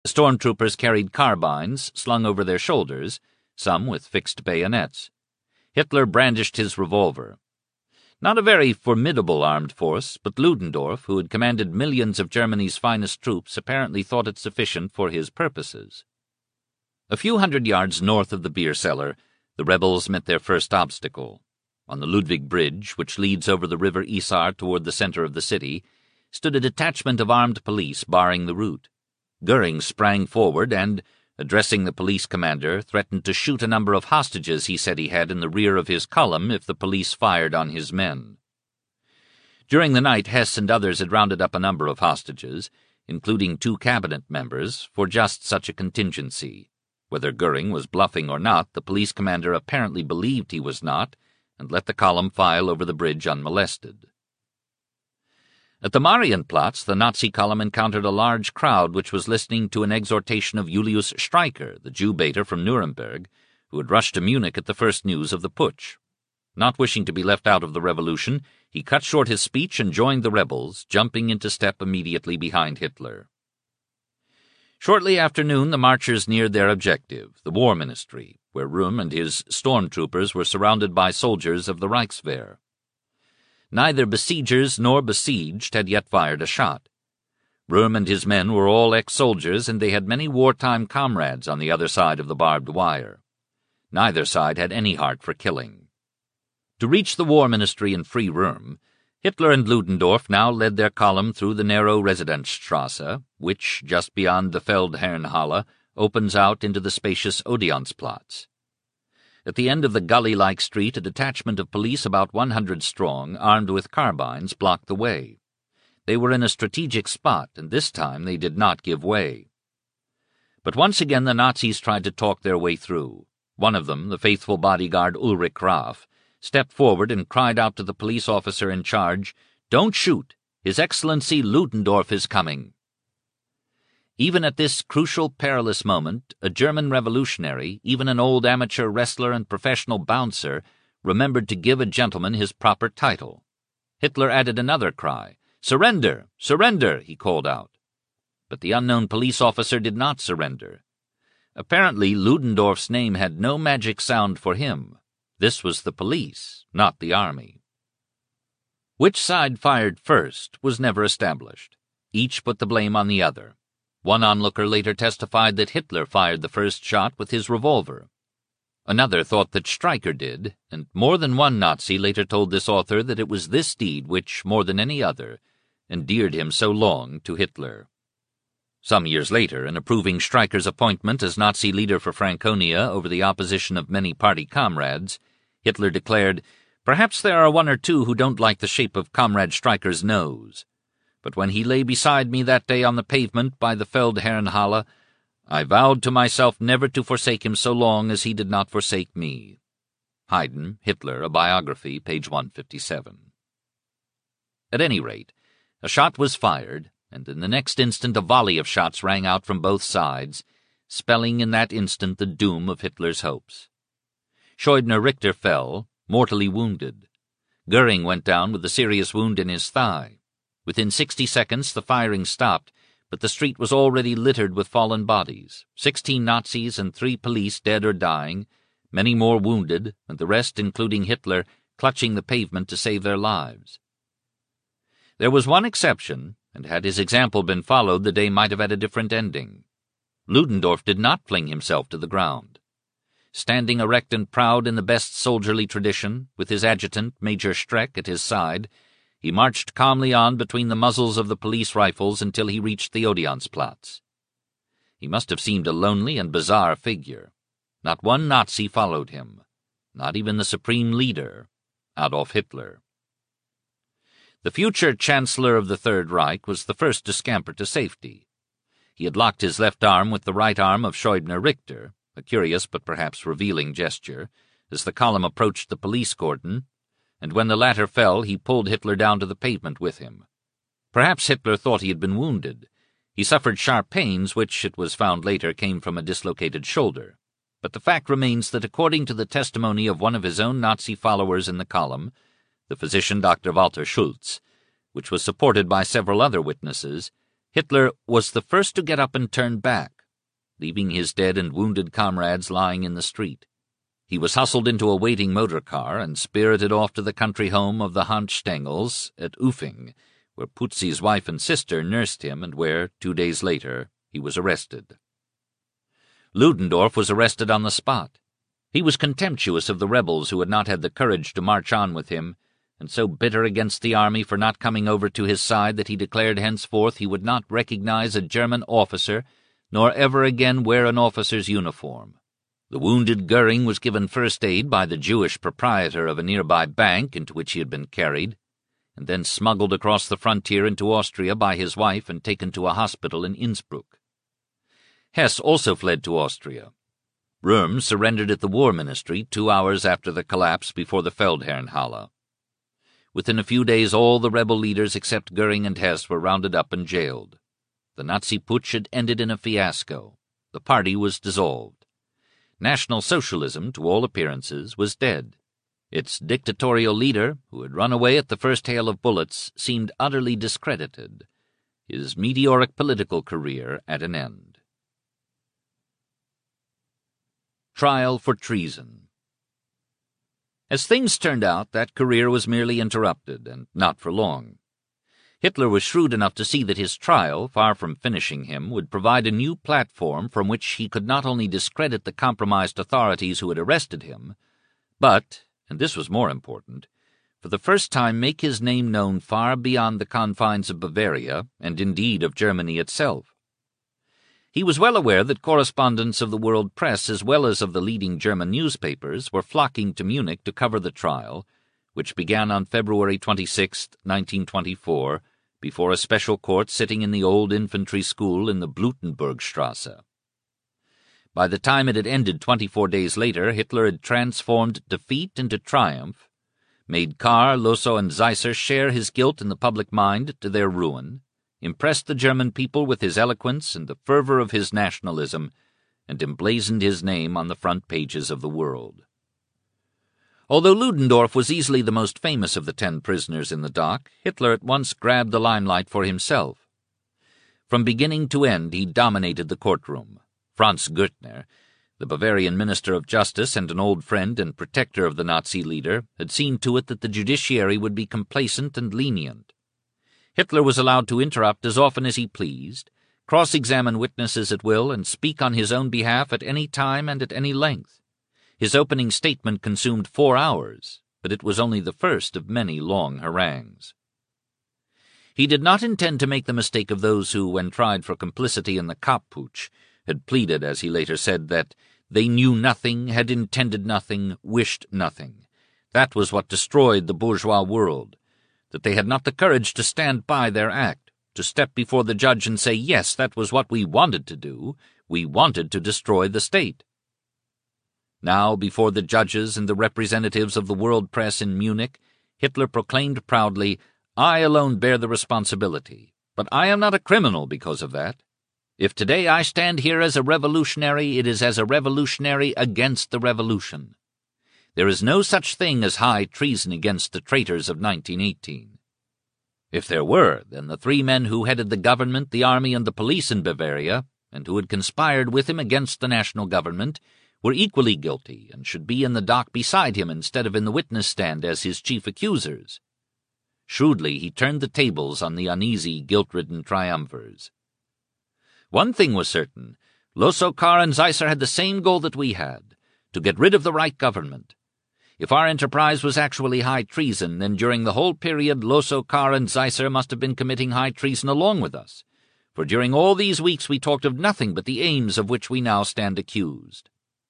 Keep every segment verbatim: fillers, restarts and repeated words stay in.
The stormtroopers carried carbines slung over their shoulders, some with fixed bayonets. Hitler brandished his revolver. Not a very formidable armed force, but Ludendorff, who had commanded millions of Germany's finest troops, apparently thought it sufficient for his purposes. A few hundred yards north of the beer cellar, the rebels met their first obstacle. On the Ludwig Bridge, which leads over the river Isar toward the center of the city, stood a detachment of armed police barring the route. Goering sprang forward and, addressing the police commander, threatened to shoot a number of hostages he said he had in the rear of his column if the police fired on his men. During the night, Hess and others had rounded up a number of hostages, including two cabinet members, for just such a contingency. Whether Goering was bluffing or not, the police commander apparently believed he was not, and let the column file over the bridge unmolested. At the Marienplatz, the Nazi column encountered a large crowd which was listening to an exhortation of Julius Streicher, the Jew-baiter from Nuremberg, who had rushed to Munich at the first news of the putsch. Not wishing to be left out of the revolution, he cut short his speech and joined the rebels, jumping into step immediately behind Hitler. Shortly after noon, the marchers neared their objective, the War Ministry, where Röhm and his stormtroopers were surrounded by soldiers of the Reichswehr. Neither besiegers nor besieged had yet fired a shot. Röhm and his men were all ex-soldiers, and they had many wartime comrades on the other side of the barbed wire. Neither side had any heart for killing. To reach the War Ministry and free Röhm, Hitler and Ludendorff now led their column through the narrow Residenzstrasse, which, just beyond the Feldherrnhalle, opens out into the spacious Odeonsplatz. At the end of the gully-like street, a detachment of police about one hundred strong, armed with carbines, blocked the way. They were in a strategic spot, and this time they did not give way. But once again the Nazis tried to talk their way through. One of them, the faithful bodyguard Ulrich Graf, stepped forward and cried out to the police officer in charge, "Don't shoot! His Excellency Ludendorff is coming!" Even at this crucial, perilous moment, a German revolutionary, even an old amateur wrestler and professional bouncer, remembered to give a gentleman his proper title. Hitler added another cry. "Surrender! Surrender!" he called out. But the unknown police officer did not surrender. Apparently, Ludendorff's name had no magic sound for him. This was the police, not the army. Which side fired first was never established. Each put the blame on the other. One onlooker later testified that Hitler fired the first shot with his revolver. Another thought that Streicher did, and more than one Nazi later told this author that it was this deed which, more than any other, endeared him so long to Hitler. Some years later, in approving Streicher's appointment as Nazi leader for Franconia over the opposition of many party comrades, Hitler declared, "Perhaps there are one or two who don't like the shape of Comrade Streicher's nose. But when he lay beside me that day on the pavement by the Feldherrnhalle, I vowed to myself never to forsake him so long as he did not forsake me." Haydn, Hitler, a Biography, page one fifty-seven. At any rate, a shot was fired, and in the next instant a volley of shots rang out from both sides, spelling in that instant the doom of Hitler's hopes. Scheubner Richter fell, mortally wounded. Goering went down with a serious wound in his thigh. Within sixty seconds the firing stopped, but the street was already littered with fallen bodies, sixteen Nazis and three police dead or dying, many more wounded, and the rest, including Hitler, clutching the pavement to save their lives. There was one exception, and had his example been followed, the day might have had a different ending. Ludendorff did not fling himself to the ground. Standing erect and proud in the best soldierly tradition, with his adjutant, Major Streck, at his side, he marched calmly on between the muzzles of the police rifles until he reached the Odeonsplatz. He must have seemed a lonely and bizarre figure. Not one Nazi followed him, not even the supreme leader, Adolf Hitler. The future Chancellor of the Third Reich was the first to scamper to safety. He had locked his left arm with the right arm of Scheubner Richter, a curious but perhaps revealing gesture, as the column approached the police cordon, and when the latter fell he pulled Hitler down to the pavement with him. Perhaps Hitler thought he had been wounded. He suffered sharp pains, which, it was found later, came from a dislocated shoulder. But the fact remains that according to the testimony of one of his own Nazi followers in the column, the physician Doctor Walter Schultz, which was supported by several other witnesses, Hitler was the first to get up and turn back, leaving his dead and wounded comrades lying in the street. He was hustled into a waiting motor car and spirited off to the country home of the Hanstengels at Uffing, where Putzi's wife and sister nursed him and where, two days later, he was arrested. Ludendorff was arrested on the spot. He was contemptuous of the rebels who had not had the courage to march on with him, and so bitter against the army for not coming over to his side that he declared henceforth he would not recognize a German officer, nor ever again wear an officer's uniform. The wounded Goering was given first aid by the Jewish proprietor of a nearby bank into which he had been carried, and then smuggled across the frontier into Austria by his wife and taken to a hospital in Innsbruck. Hess also fled to Austria. Röhm surrendered at the War Ministry two hours after the collapse before the Feldherrnhalle. Within a few days all the rebel leaders except Goering and Hess were rounded up and jailed. The Nazi putsch had ended in a fiasco. The party was dissolved. National Socialism, to all appearances, was dead. Its dictatorial leader, who had run away at the first hail of bullets, seemed utterly discredited, his meteoric political career at an end. Trial for treason. As things turned out, that career was merely interrupted, and not for long. Hitler was shrewd enough to see that his trial, far from finishing him, would provide a new platform from which he could not only discredit the compromised authorities who had arrested him, but, and this was more important, for the first time make his name known far beyond the confines of Bavaria, and indeed of Germany itself. He was well aware that correspondents of the world press as well as of the leading German newspapers were flocking to Munich to cover the trial, which began on February twenty-sixth, nineteen twenty-four, before a special court sitting in the old infantry school in the Blutenburgstrasse. By the time it had ended twenty-four days later, Hitler had transformed defeat into triumph, made Kahr, Lossow, and Seisser share his guilt in the public mind to their ruin, impressed the German people with his eloquence and the fervor of his nationalism, and emblazoned his name on the front pages of the world. Although Ludendorff was easily the most famous of the ten prisoners in the dock, Hitler at once grabbed the limelight for himself. From beginning to end he dominated the courtroom. Franz Görtner, the Bavarian Minister of Justice and an old friend and protector of the Nazi leader, had seen to it that the judiciary would be complacent and lenient. Hitler was allowed to interrupt as often as he pleased, cross-examine witnesses at will, and speak on his own behalf at any time and at any length. His opening statement consumed four hours, but it was only the first of many long harangues. He did not intend to make the mistake of those who, when tried for complicity in the Kapp-Putsch, had pleaded, as he later said, that they knew nothing, had intended nothing, wished nothing. That was what destroyed the bourgeois world, that they had not the courage to stand by their act, to step before the judge and say, yes, that was what we wanted to do, we wanted to destroy the state. Now, before the judges and the representatives of the world press in Munich, Hitler proclaimed proudly, I alone bear the responsibility, but I am not a criminal because of that. If today I stand here as a revolutionary, it is as a revolutionary against the revolution. There is no such thing as high treason against the traitors of nineteen eighteen. If there were, then the three men who headed the government, the army, and the police in Bavaria, and who had conspired with him against the national government, were equally guilty and should be in the dock beside him instead of in the witness stand as his chief accusers. Shrewdly he turned the tables on the uneasy, guilt-ridden triumvirs. One thing was certain, Lossow, Kahr, and Seisser had the same goal that we had, to get rid of the Reich government. If our enterprise was actually high treason, then during the whole period Lossow, Kahr, and Seisser must have been committing high treason along with us, for during all these weeks we talked of nothing but the aims of which we now stand accused.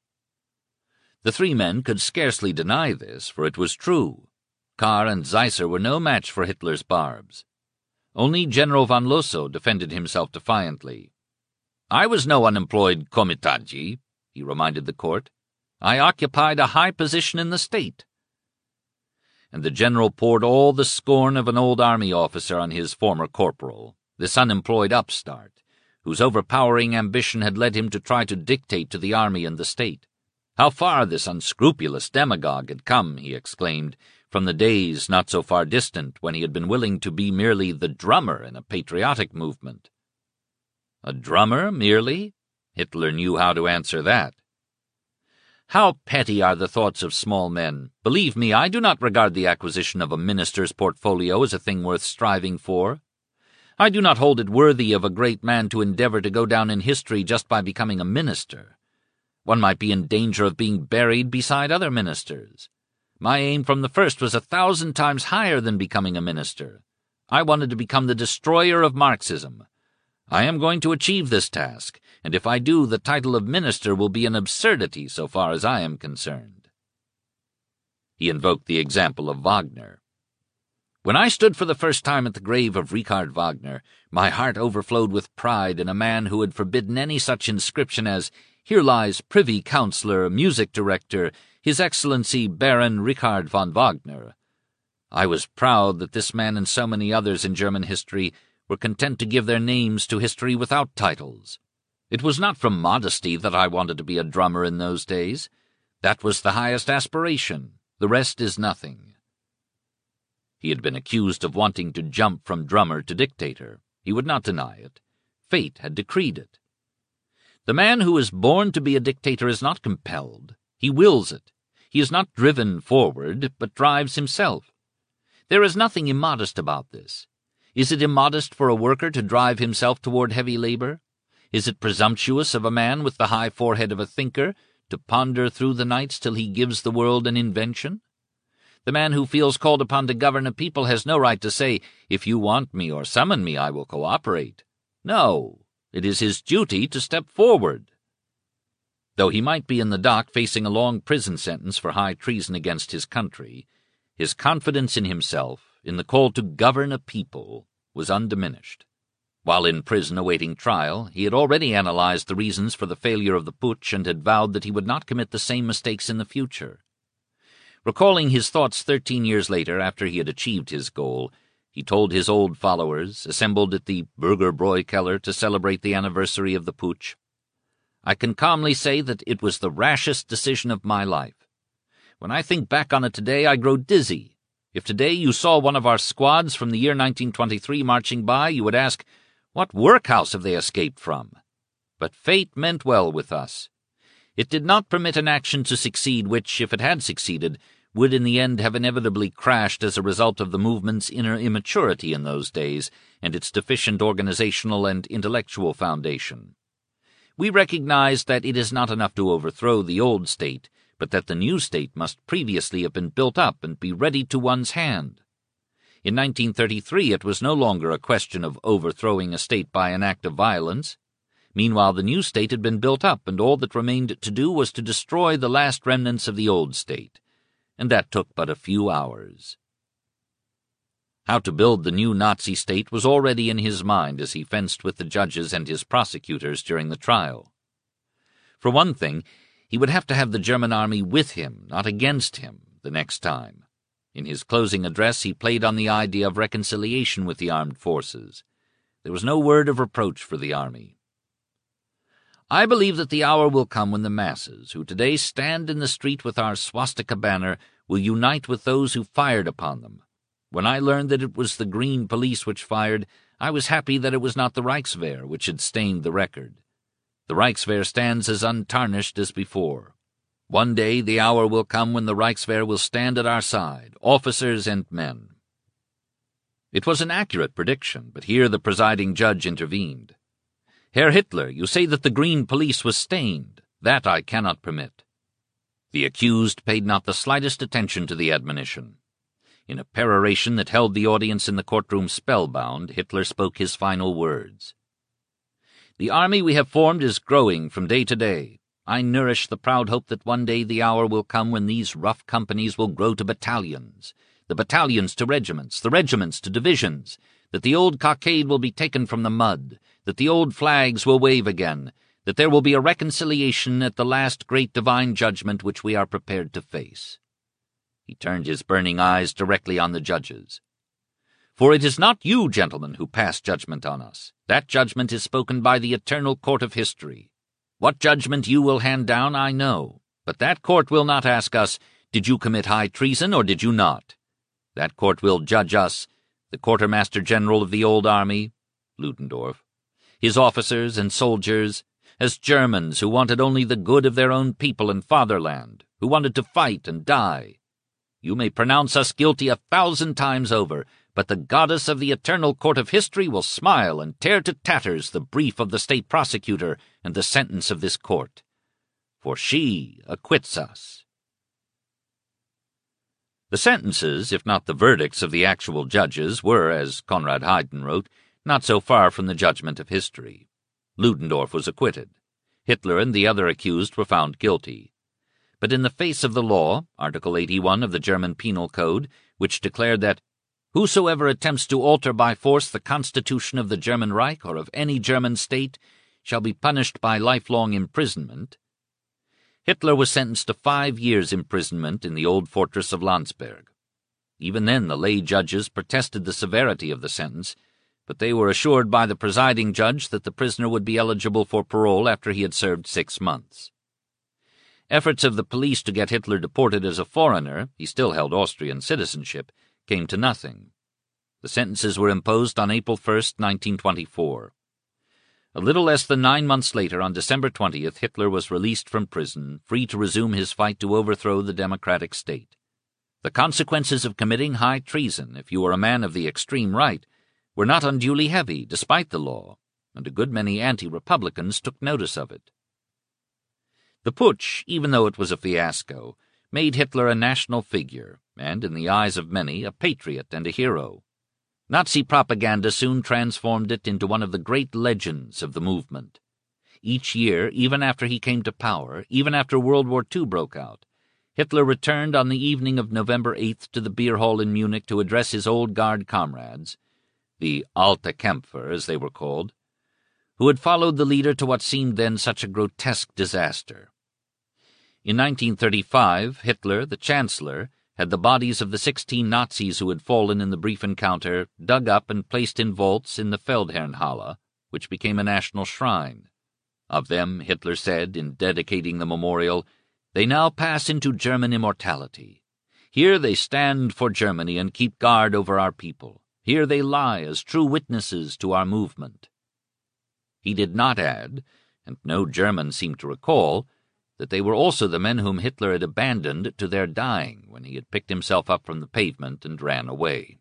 The three men could scarcely deny this, for it was true. Kahr and Seisser were no match for Hitler's barbs. Only General von Lossow defended himself defiantly. I was no unemployed komitadji, he reminded the court. I occupied a high position in the state. And the general poured all the scorn of an old army officer on his former corporal, this unemployed upstart, whose overpowering ambition had led him to try to dictate to the army and the state. How far this unscrupulous demagogue had come, he exclaimed, from the days not so far distant when he had been willing to be merely the drummer in a patriotic movement. A drummer, merely? Hitler knew how to answer that. How petty are the thoughts of small men! Believe me, I do not regard the acquisition of a minister's portfolio as a thing worth striving for. I do not hold it worthy of a great man to endeavor to go down in history just by becoming a minister. One might be in danger of being buried beside other ministers. My aim from the first was a thousand times higher than becoming a minister. I wanted to become the destroyer of Marxism. I am going to achieve this task, and if I do, the title of minister will be an absurdity so far as I am concerned. He invoked the example of Wagner. When I stood for the first time at the grave of Richard Wagner, my heart overflowed with pride in a man who had forbidden any such inscription as, "Here lies Privy Councillor, Music Director, His Excellency Baron Richard von Wagner." I was proud that this man and so many others in German history were content to give their names to history without titles. It was not from modesty that I wanted to be a drummer in those days. That was the highest aspiration. The rest is nothing. He had been accused of wanting to jump from drummer to dictator. He would not deny it. Fate had decreed it. The man who is born to be a dictator is not compelled. He wills it. He is not driven forward, but drives himself. There is nothing immodest about this. Is it immodest for a worker to drive himself toward heavy labor? Is it presumptuous of a man with the high forehead of a thinker to ponder through the nights till he gives the world an invention? The man who feels called upon to govern a people has no right to say, "If you want me or summon me, I will cooperate." No, it is his duty to step forward. Though he might be in the dock facing a long prison sentence for high treason against his country, his confidence in himself, in the call to govern a people, was undiminished. While in prison awaiting trial, he had already analyzed the reasons for the failure of the putsch and had vowed that he would not commit the same mistakes in the future. Recalling his thoughts thirteen years later, after he had achieved his goal, he told his old followers, assembled at the Bürgerbräu Keller to celebrate the anniversary of the putsch, "I can calmly say that it was the rashest decision of my life. When I think back on it today, I grow dizzy. If today you saw one of our squads from the year nineteen twenty-three marching by, you would ask, what workhouse have they escaped from? But fate meant well with us. It did not permit an action to succeed which, if it had succeeded, would in the end have inevitably crashed as a result of the movement's inner immaturity in those days and its deficient organizational and intellectual foundation. We recognized that it is not enough to overthrow the old state, but that the new state must previously have been built up and be ready to one's hand. In nineteen thirty-three it was no longer a question of overthrowing a state by an act of violence. Meanwhile the new state had been built up, and all that remained to do was to destroy the last remnants of the old state, and that took but a few hours. How to build the new Nazi state was already in his mind as he fenced with the judges and his prosecutors during the trial. For one thing, he would have to have the German army with him, not against him, the next time. In his closing address he played on the idea of reconciliation with the armed forces. There was no word of reproach for the army. "I believe that the hour will come when the masses, who today stand in the street with our swastika banner, will unite with those who fired upon them. When I learned that it was the Green Police which fired, I was happy that it was not the Reichswehr which had stained the record. The Reichswehr stands as untarnished as before. One day the hour will come when the Reichswehr will stand at our side, officers and men." It was an accurate prediction, but here the presiding judge intervened. "Herr Hitler, you say that the Green Police was stained. That I cannot permit." The accused paid not the slightest attention to the admonition. In a peroration that held the audience in the courtroom spellbound, Hitler spoke his final words. "The army we have formed is growing from day to day. I nourish the proud hope that one day the hour will come when these rough companies will grow to battalions, the battalions to regiments, the regiments to divisions, that the old cockade will be taken from the mud, that the old flags will wave again, that there will be a reconciliation at the last great divine judgment which we are prepared to face." He turned his burning eyes directly on the judges. "For it is not you, gentlemen, who pass judgment on us. That judgment is spoken by the eternal court of history. What judgment you will hand down, I know, but that court will not ask us, did you commit high treason or did you not? That court will judge us, the quartermaster general of the old army, Ludendorff, his officers and soldiers, as Germans who wanted only the good of their own people and fatherland, who wanted to fight and die. You may pronounce us guilty a thousand times over, but the goddess of the eternal court of history will smile and tear to tatters the brief of the state prosecutor and the sentence of this court. For she acquits us. The sentences, if not the verdicts of the actual judges, were, as Conrad Hayden wrote, not so far from the judgment of history. Ludendorff was acquitted. Hitler and the other accused were found guilty. But in the face of the law, Article eighty-one of the German Penal Code, which declared that whosoever attempts to alter by force the constitution of the German Reich or of any German state shall be punished by lifelong imprisonment, Hitler was sentenced to five years' imprisonment in the old fortress of Landsberg. Even then the lay judges protested the severity of the sentence, but they were assured by the presiding judge that the prisoner would be eligible for parole after he had served six months. Efforts of the police to get Hitler deported as a foreigner, he still held Austrian citizenship, came to nothing. The sentences were imposed on April first, nineteen twenty-four. A little less than nine months later, on December twentieth, Hitler was released from prison, free to resume his fight to overthrow the democratic state. The consequences of committing high treason, if you were a man of the extreme right, were not unduly heavy, despite the law, and a good many anti-republicans took notice of it. The putsch, even though it was a fiasco, made Hitler a national figure, and, in the eyes of many, a patriot and a hero. Nazi propaganda soon transformed it into one of the great legends of the movement. Each year, even after he came to power, even after World War Two broke out, Hitler returned on the evening of November eighth to the beer hall in Munich to address his old guard comrades, the Alte Kämpfer, as they were called, who had followed the leader to what seemed then such a grotesque disaster. In nineteen thirty-five, Hitler, the Chancellor, had the bodies of the sixteen Nazis who had fallen in the brief encounter dug up and placed in vaults in the Feldherrnhalle, which became a national shrine. Of them, Hitler said, in dedicating the memorial, "They now pass into German immortality. Here they stand for Germany and keep guard over our people. Here they lie as true witnesses to our movement." He did not add, and no German seemed to recall, that they were also the men whom Hitler had abandoned to their dying when he had picked himself up from the pavement and ran away.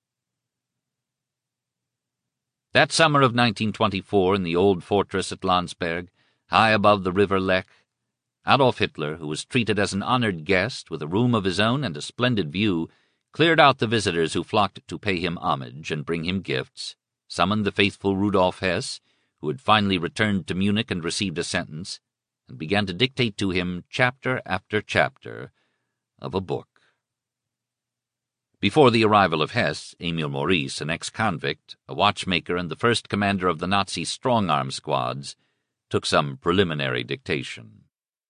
That summer of nineteen twenty-four, in the old fortress at Landsberg, high above the river Lech, Adolf Hitler, who was treated as an honored guest with a room of his own and a splendid view, cleared out the visitors who flocked to pay him homage and bring him gifts, summoned the faithful Rudolf Hess, who had finally returned to Munich and received a sentence, and began to dictate to him chapter after chapter of a book. Before the arrival of Hess, Emil Maurice, an ex-convict, a watchmaker and the first commander of the Nazi strong-arm squads, took some preliminary dictation.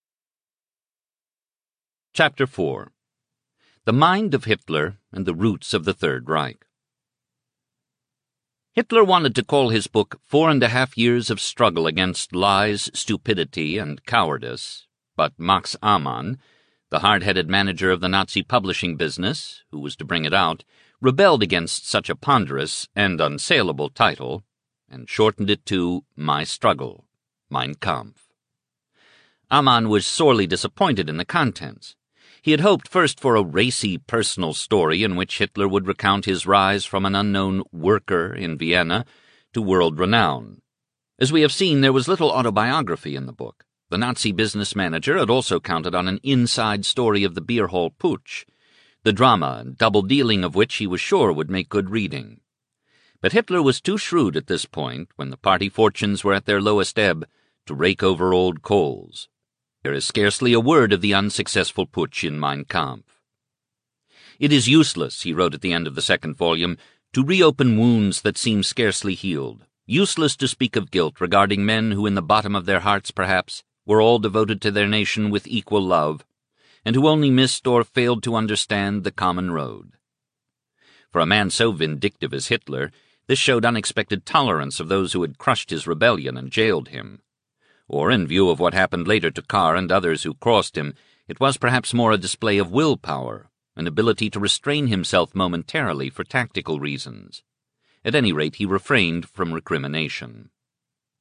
Chapter four. The Mind of Hitler and the Roots of the Third Reich. Hitler wanted to call his book Four and a Half Years of Struggle Against Lies, Stupidity, and Cowardice, but Max Amann, the hard-headed manager of the Nazi publishing business, who was to bring it out, rebelled against such a ponderous and unsaleable title, and shortened it to My Struggle, Mein Kampf. Amann was sorely disappointed in the contents. He had hoped first for a racy personal story in which Hitler would recount his rise from an unknown worker in Vienna to world renown. As we have seen, there was little autobiography in the book. The Nazi business manager had also counted on an inside story of the beer hall putsch, the drama and double-dealing of which he was sure would make good reading. But Hitler was too shrewd at this point, when the party fortunes were at their lowest ebb, to rake over old coals. There is scarcely a word of the unsuccessful putsch in Mein Kampf. It is useless, he wrote at the end of the second volume, to reopen wounds that seem scarcely healed, useless to speak of guilt regarding men who in the bottom of their hearts, perhaps, were all devoted to their nation with equal love, and who only missed or failed to understand the common road. For a man so vindictive as Hitler, this showed unexpected tolerance of those who had crushed his rebellion and jailed him. Or, in view of what happened later to Kahr and others who crossed him, it was perhaps more a display of willpower, an ability to restrain himself momentarily for tactical reasons. At any rate, he refrained from recrimination.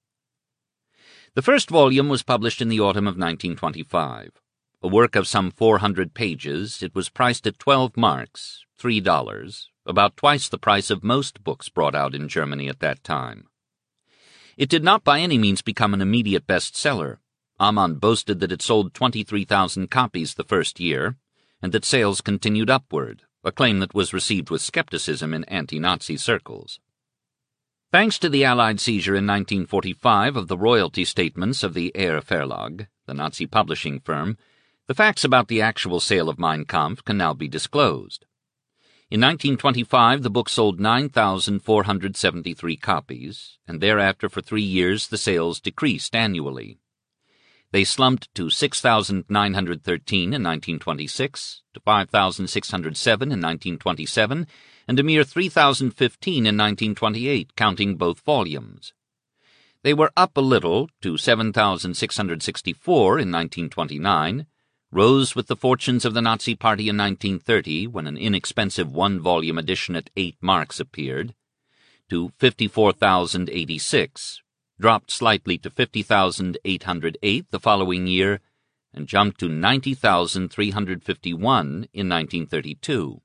The first volume was published in the autumn of nineteen twenty-five. A work of some four hundred pages, it was priced at twelve marks, three dollars, about twice the price of most books brought out in Germany at that time. It did not by any means become an immediate bestseller. Amann boasted that it sold twenty-three thousand copies the first year, and that sales continued upward, a claim that was received with skepticism in anti-Nazi circles. Thanks to the Allied seizure in nineteen forty-five of the royalty statements of the Eyre Verlag, the Nazi publishing firm, the facts about the actual sale of Mein Kampf can now be disclosed. In nineteen twenty-five, the book sold nine thousand four hundred seventy-three copies, and thereafter for three years the sales decreased annually. They slumped to six thousand nine hundred thirteen in nineteen twenty-six, to five thousand six hundred seven in nineteen twenty-seven, and a mere three thousand fifteen in nineteen twenty-eight, counting both volumes. They were up a little to seven thousand six hundred sixty-four in nineteen twenty-nine, rose with the fortunes of the Nazi Party in nineteen thirty, when an inexpensive one-volume edition at eight marks appeared, to fifty-four thousand eighty-six, dropped slightly to fifty thousand eight hundred eight the following year, and jumped to ninety thousand three hundred fifty-one in nineteen thirty-two.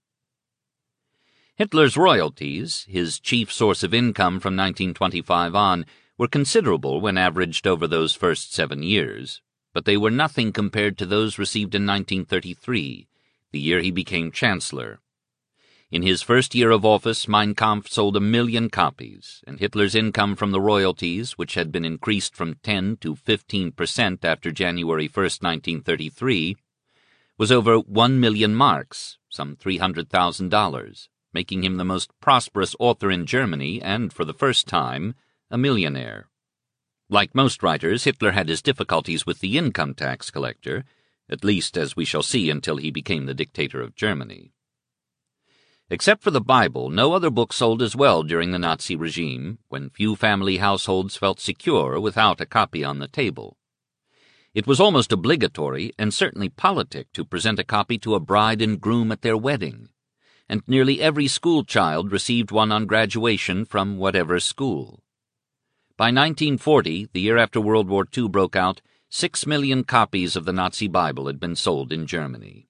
Hitler's royalties, his chief source of income from nineteen twenty-five on, were considerable when averaged over those first seven years, but they were nothing compared to those received in nineteen thirty-three, the year he became Chancellor. In his first year of office, Mein Kampf sold a million copies, and Hitler's income from the royalties, which had been increased from ten to fifteen percent after January first, nineteen thirty-three, was over one million marks, some three hundred thousand dollars, making him the most prosperous author in Germany and, for the first time, a millionaire. Like most writers, Hitler had his difficulties with the income tax collector, at least as we shall see until he became the dictator of Germany. Except for the Bible, no other book sold as well during the Nazi regime, when few family households felt secure without a copy on the table. It was almost obligatory, and certainly politic, to present a copy to a bride and groom at their wedding, and nearly every school child received one on graduation from whatever school. By nineteen forty, the year after World War Two broke out, six million copies of the Nazi Bible had been sold in Germany.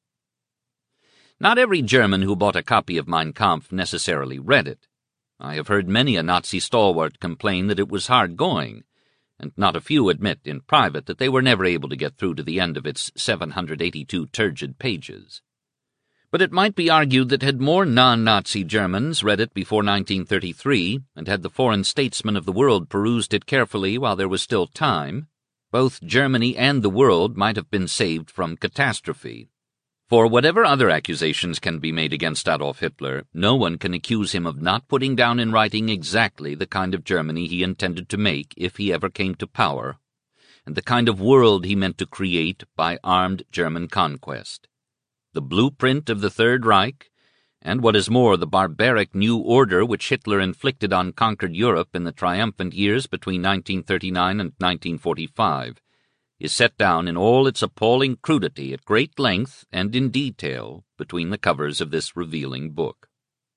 Not every German who bought a copy of Mein Kampf necessarily read it. I have heard many a Nazi stalwart complain that it was hard going, and not a few admit in private that they were never able to get through to the end of its seven hundred eighty-two turgid pages. But it might be argued that had more non-Nazi Germans read it before nineteen thirty-three, and had the foreign statesmen of the world perused it carefully while there was still time, both Germany and the world might have been saved from catastrophe. For whatever other accusations can be made against Adolf Hitler, no one can accuse him of not putting down in writing exactly the kind of Germany he intended to make if he ever came to power, and the kind of world he meant to create by armed German conquest. The blueprint of the Third Reich, and what is more, the barbaric new order which Hitler inflicted on conquered Europe in the triumphant years between nineteen thirty-nine and nineteen forty-five, is set down in all its appalling crudity at great length and in detail between the covers of this revealing book.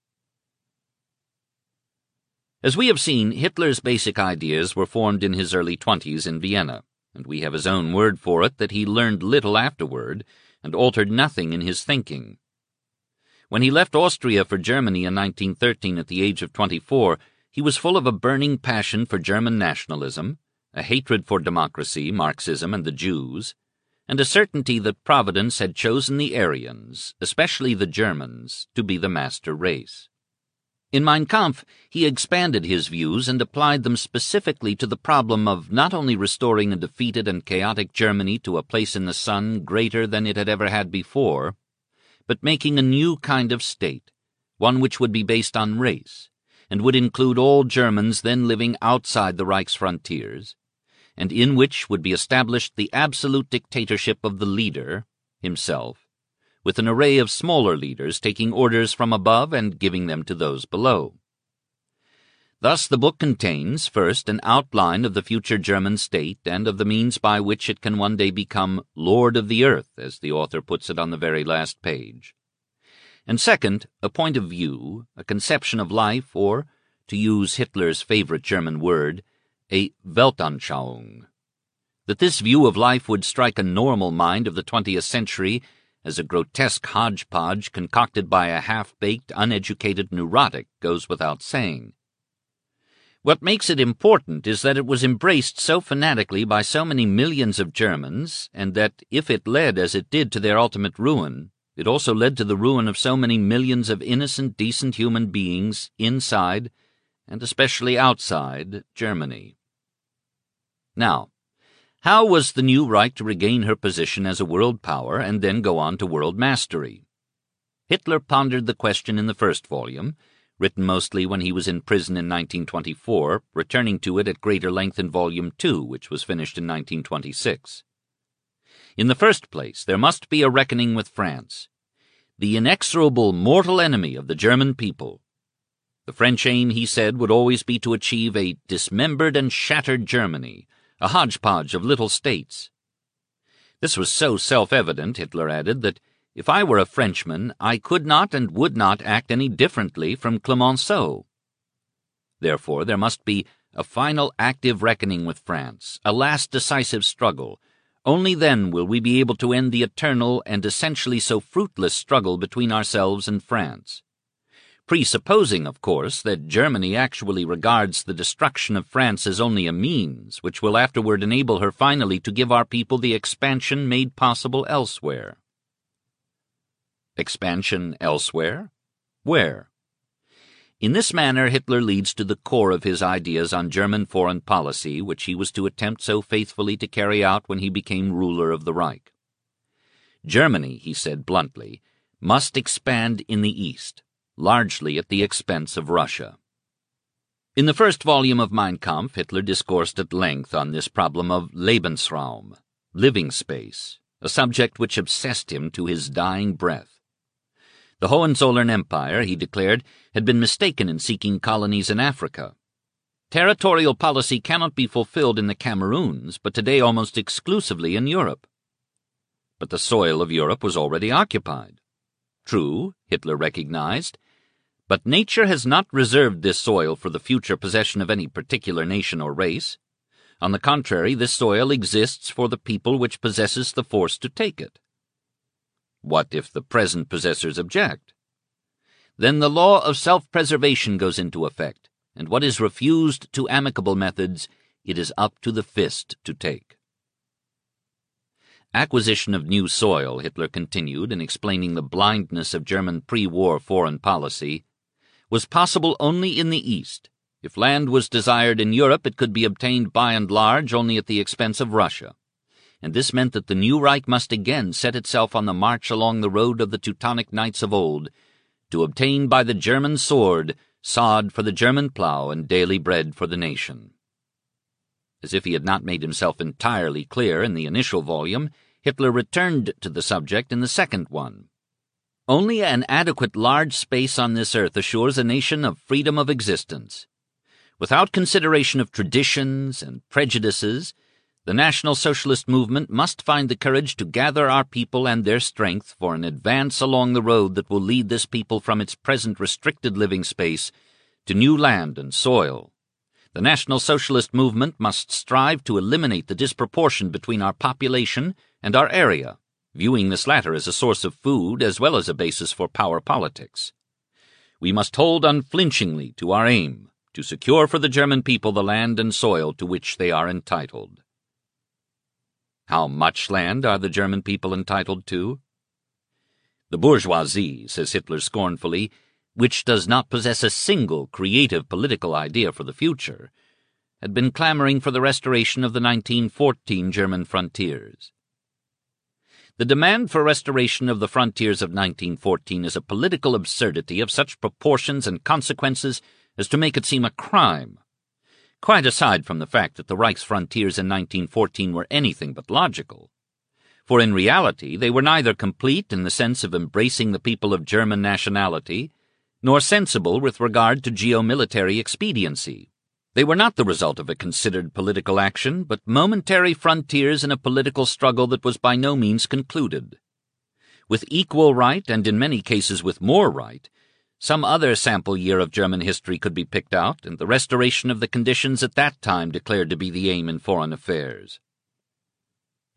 As we have seen, Hitler's basic ideas were formed in his early twenties in Vienna, and we have his own word for it that he learned little afterward and altered nothing in his thinking. When he left Austria for Germany in nineteen thirteen at the age of twenty-four, he was full of a burning passion for German nationalism, a hatred for democracy, Marxism, and the Jews, and a certainty that Providence had chosen the Aryans, especially the Germans, to be the master race. In Mein Kampf, he expanded his views and applied them specifically to the problem of not only restoring a defeated and chaotic Germany to a place in the sun greater than it had ever had before, but making a new kind of state, one which would be based on race, and would include all Germans then living outside the Reich's frontiers, and in which would be established the absolute dictatorship of the leader, himself, with an array of smaller leaders taking orders from above and giving them to those below. Thus the book contains, first, an outline of the future German state and of the means by which it can one day become Lord of the Earth, as the author puts it on the very last page. And second, a point of view, a conception of life, or, to use Hitler's favorite German word, a Weltanschauung, That this view of life would strike a normal mind of the twentieth century as a grotesque hodgepodge concocted by a half-baked, uneducated neurotic goes without saying. What makes it important is that it was embraced so fanatically by so many millions of Germans, and that if it led as it did to their ultimate ruin, it also led to the ruin of so many millions of innocent, decent human beings inside, and especially outside, Germany. Now, how was the new Reich to regain her position as a world power and then go on to world mastery? Hitler pondered the question in the first volume, written mostly when he was in prison in nineteen twenty-four, returning to it at greater length in Volume two, which was finished in nineteen twenty-six. In the first place, there must be a reckoning with France, the inexorable mortal enemy of the German people. The French aim, he said, would always be to achieve a dismembered and shattered Germany, a hodgepodge of little states. This was so self-evident, Hitler added, that if I were a Frenchman, I could not and would not act any differently from Clemenceau. Therefore, there must be a final active reckoning with France, a last decisive struggle. Only then will we be able to end the eternal and essentially so fruitless struggle between ourselves and France. Presupposing, of course, that Germany actually regards the destruction of France as only a means, which will afterward enable her finally to give our people the expansion made possible elsewhere. Expansion elsewhere? Where? In this manner Hitler leads to the core of his ideas on German foreign policy, which he was to attempt so faithfully to carry out when he became ruler of the Reich. Germany, he said bluntly, must expand in the East, largely at the expense of Russia. In the first volume of Mein Kampf, Hitler discoursed at length on this problem of Lebensraum, living space, a subject which obsessed him to his dying breath. The Hohenzollern Empire, he declared, had been mistaken in seeking colonies in Africa. Territorial policy cannot be fulfilled in the Cameroons, but today almost exclusively in Europe. But the soil of Europe was already occupied. True, Hitler recognized, but nature has not reserved this soil for the future possession of any particular nation or race. On the contrary, this soil exists for the people which possesses the force to take it. What if the present possessors object? Then the law of self-preservation goes into effect, and what is refused to amicable methods, it is up to the fist to take. Acquisition of new soil, Hitler continued in explaining the blindness of German pre-war foreign policy, was possible only in the East. If land was desired in Europe, it could be obtained by and large only at the expense of Russia. And this meant that the new Reich must again set itself on the march along the road of the Teutonic Knights of old, to obtain by the German sword sod for the German plough and daily bread for the nation. As if he had not made himself entirely clear in the initial volume, Hitler returned to the subject in the second one. Only an adequate large space on this earth assures a nation of freedom of existence. Without consideration of traditions and prejudices, the National Socialist movement must find the courage to gather our people and their strength for an advance along the road that will lead this people from its present restricted living space to new land and soil. The National Socialist movement must strive to eliminate the disproportion between our population and our area, viewing this latter as a source of food as well as a basis for power politics. We must hold unflinchingly to our aim, to secure for the German people the land and soil to which they are entitled. How much land are the German people entitled to? The bourgeoisie, says Hitler scornfully, which does not possess a single creative political idea for the future, had been clamoring for the restoration of the nineteen fourteen German frontiers. The demand for restoration of the frontiers of nineteen fourteen is a political absurdity of such proportions and consequences as to make it seem a crime. Quite aside from the fact that the Reich's frontiers in nineteen fourteen were anything but logical. For in reality they were neither complete in the sense of embracing the people of German nationality, nor sensible with regard to geomilitary expediency. They were not the result of a considered political action, but momentary frontiers in a political struggle that was by no means concluded. With equal right, and in many cases with more right, some other sample year of German history could be picked out, and the restoration of the conditions at that time declared to be the aim in foreign affairs.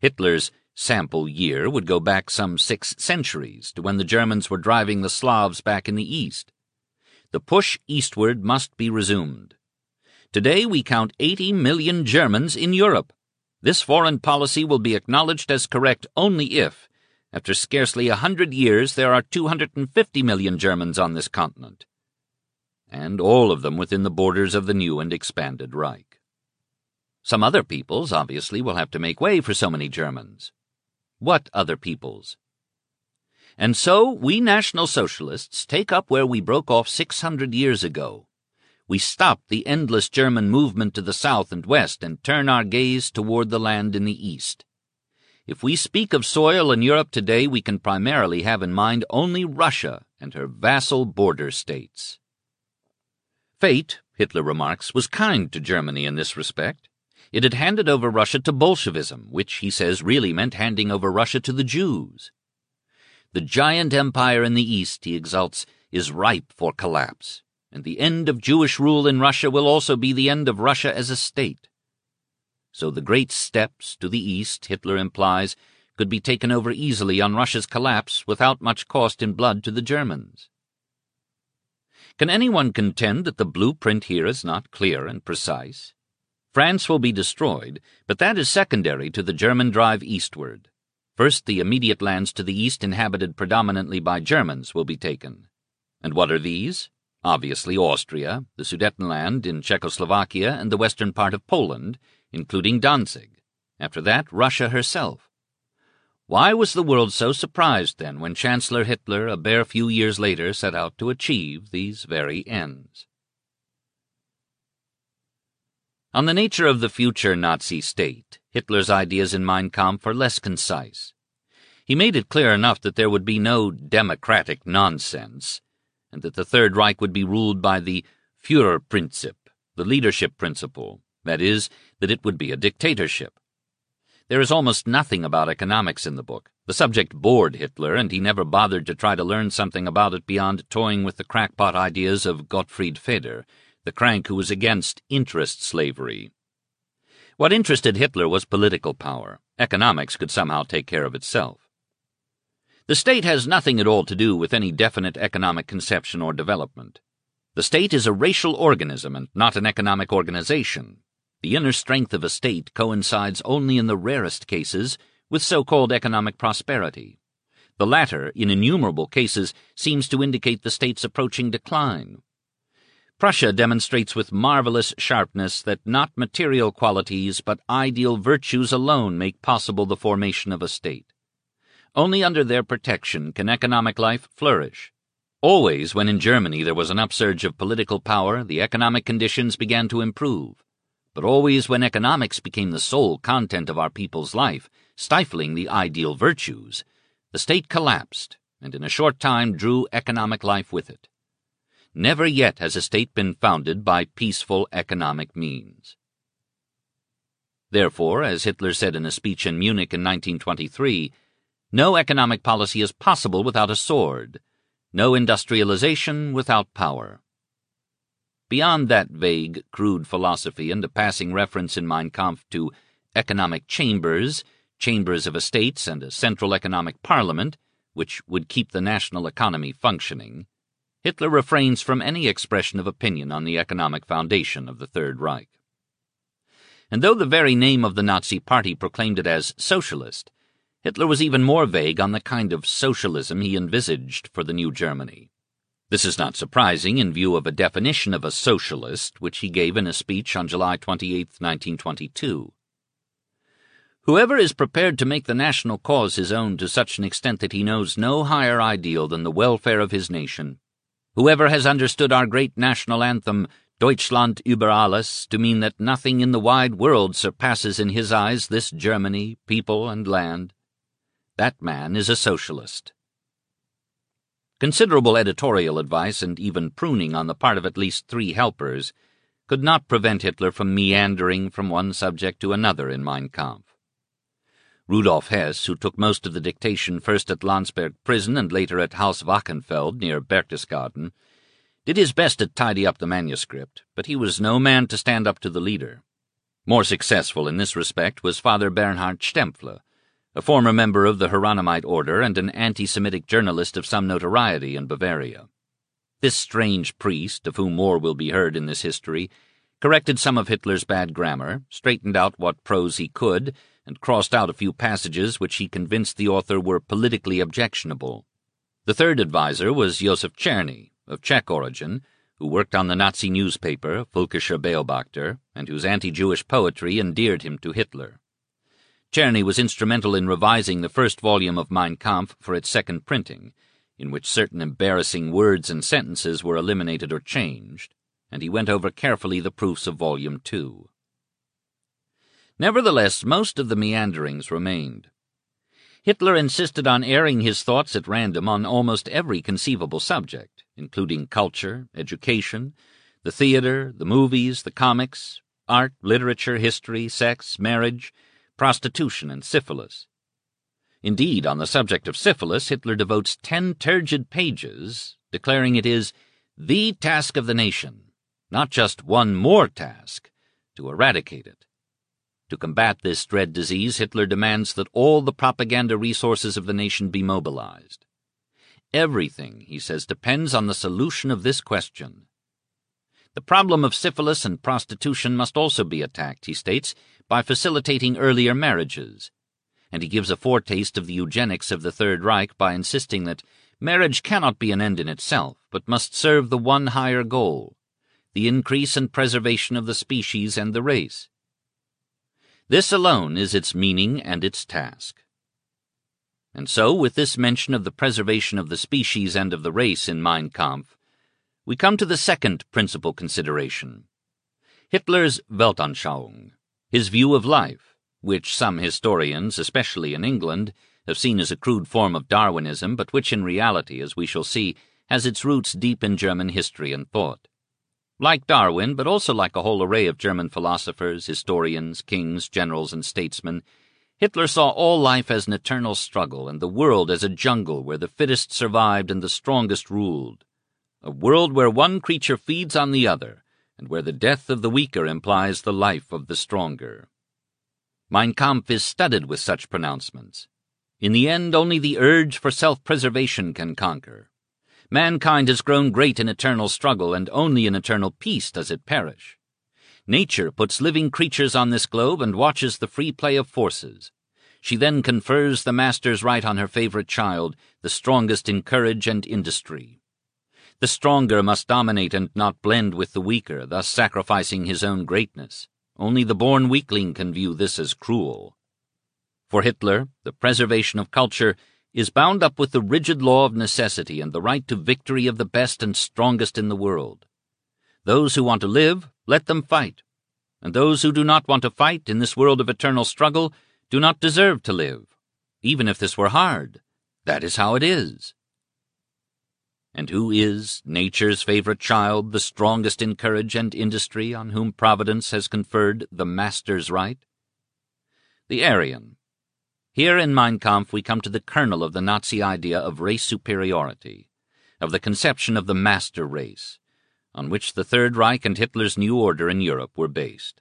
Hitler's sample year would go back some six centuries to when the Germans were driving the Slavs back in the east. The push eastward must be resumed. Today we count eighty million Germans in Europe. This foreign policy will be acknowledged as correct only if, after scarcely a hundred years, there are two hundred fifty million Germans on this continent, and all of them within the borders of the new and expanded Reich. Some other peoples, obviously, will have to make way for so many Germans. What other peoples? And so we National Socialists take up where we broke off six hundred years ago. We stop the endless German movement to the south and west and turn our gaze toward the land in the east. If we speak of soil in Europe today, we can primarily have in mind only Russia and her vassal border states. Fate, Hitler remarks, was kind to Germany in this respect. It had handed over Russia to Bolshevism, which, he says, really meant handing over Russia to the Jews. The giant empire in the east, he exults, is ripe for collapse, and the end of Jewish rule in Russia will also be the end of Russia as a state. So the great steps to the east, Hitler implies, could be taken over easily on Russia's collapse without much cost in blood to the Germans. Can anyone contend that the blueprint here is not clear and precise? France will be destroyed, but that is secondary to the German drive eastward. First, the immediate lands to the east inhabited predominantly by Germans will be taken. And what are these? Obviously Austria, the Sudetenland in Czechoslovakia, and the western part of Poland, including Danzig. After that, Russia herself. Why was the world so surprised, then, when Chancellor Hitler, a bare few years later, set out to achieve these very ends? On the nature of the future Nazi state, Hitler's ideas in Mein Kampf are less concise. He made it clear enough that there would be no democratic nonsense, and that the Third Reich would be ruled by the Führerprinzip, the leadership principle, that is, that it would be a dictatorship. There is almost nothing about economics in the book. The subject bored Hitler, and he never bothered to try to learn something about it beyond toying with the crackpot ideas of Gottfried Feder, the crank who was against interest slavery. What interested Hitler was political power. Economics could somehow take care of itself. The state has nothing at all to do with any definite economic conception or development. The state is a racial organism and not an economic organization. The inner strength of a state coincides only in the rarest cases with so-called economic prosperity. The latter, in innumerable cases, seems to indicate the state's approaching decline. Prussia demonstrates with marvelous sharpness that not material qualities but ideal virtues alone make possible the formation of a state. Only under their protection can economic life flourish. Always when in Germany there was an upsurge of political power, the economic conditions began to improve. But always when economics became the sole content of our people's life, stifling the ideal virtues, the state collapsed, and in a short time drew economic life with it. Never yet has a state been founded by peaceful economic means. Therefore, as Hitler said in a speech in Munich in nineteen twenty-three, no economic policy is possible without a sword, no industrialization without power. Beyond that vague, crude philosophy and a passing reference in Mein Kampf to economic chambers, chambers of estates and a central economic parliament, which would keep the national economy functioning, Hitler refrains from any expression of opinion on the economic foundation of the Third Reich. And though the very name of the Nazi Party proclaimed it as socialist, Hitler was even more vague on the kind of socialism he envisaged for the new Germany. This is not surprising in view of a definition of a socialist which he gave in a speech on July twenty-eighth, nineteen twenty-two. Whoever is prepared to make the national cause his own to such an extent that he knows no higher ideal than the welfare of his nation, whoever has understood our great national anthem, Deutschland über alles, to mean that nothing in the wide world surpasses in his eyes this Germany, people, and land, that man is a socialist. Considerable editorial advice and even pruning on the part of at least three helpers could not prevent Hitler from meandering from one subject to another in Mein Kampf. Rudolf Hess, who took most of the dictation first at Landsberg prison and later at Haus Wachenfeld near Berchtesgaden, did his best to tidy up the manuscript, but he was no man to stand up to the leader. More successful in this respect was Father Bernhard Stempfle, a former member of the Hieronymus order and an anti-Semitic journalist of some notoriety in Bavaria. This strange priest, of whom more will be heard in this history, corrected some of Hitler's bad grammar, straightened out what prose he could, and crossed out a few passages which he convinced the author were politically objectionable. The third adviser was Josef Czerny, of Czech origin, who worked on the Nazi newspaper Völkischer Beobachter, and whose anti-Jewish poetry endeared him to Hitler. Czerny was instrumental in revising the first volume of Mein Kampf for its second printing, in which certain embarrassing words and sentences were eliminated or changed, and he went over carefully the proofs of Volume Two. Nevertheless, most of the meanderings remained. Hitler insisted on airing his thoughts at random on almost every conceivable subject, including culture, education, the theater, the movies, the comics, art, literature, history, sex, marriage, prostitution, and syphilis. Indeed, on the subject of syphilis, Hitler devotes ten turgid pages, declaring it is the task of the nation, not just one more task, to eradicate it. To combat this dread disease, Hitler demands that all the propaganda resources of the nation be mobilized. Everything, he says, depends on the solution of this question. The problem of syphilis and prostitution must also be attacked, he states, by facilitating earlier marriages, and he gives a foretaste of the eugenics of the Third Reich by insisting that marriage cannot be an end in itself, but must serve the one higher goal, the increase and preservation of the species and the race. This alone is its meaning and its task. And so, with this mention of the preservation of the species and of the race in Mein Kampf, we come to the second principal consideration, Hitler's Weltanschauung, his view of life, which some historians, especially in England, have seen as a crude form of Darwinism, but which in reality, as we shall see, has its roots deep in German history and thought. Like Darwin, but also like a whole array of German philosophers, historians, kings, generals, and statesmen, Hitler saw all life as an eternal struggle and the world as a jungle where the fittest survived and the strongest ruled, a world where one creature feeds on the other, and where the death of the weaker implies the life of the stronger. Mein Kampf is studded with such pronouncements. In the end, only the urge for self-preservation can conquer. Mankind has grown great in eternal struggle, and only in eternal peace does it perish. Nature puts living creatures on this globe and watches the free play of forces. She then confers the master's right on her favorite child, the strongest in courage and industry. The stronger must dominate and not blend with the weaker, thus sacrificing his own greatness. Only the born weakling can view this as cruel. For Hitler, the preservation of culture is bound up with the rigid law of necessity and the right to victory of the best and strongest in the world. Those who want to live, let them fight, and those who do not want to fight in this world of eternal struggle do not deserve to live, even if this were hard. That is how it is. And who is nature's favorite child, the strongest in courage and industry, on whom Providence has conferred the master's right? The Aryan. Here in Mein Kampf we come to the kernel of the Nazi idea of race superiority, of the conception of the master race, on which the Third Reich and Hitler's new order in Europe were based.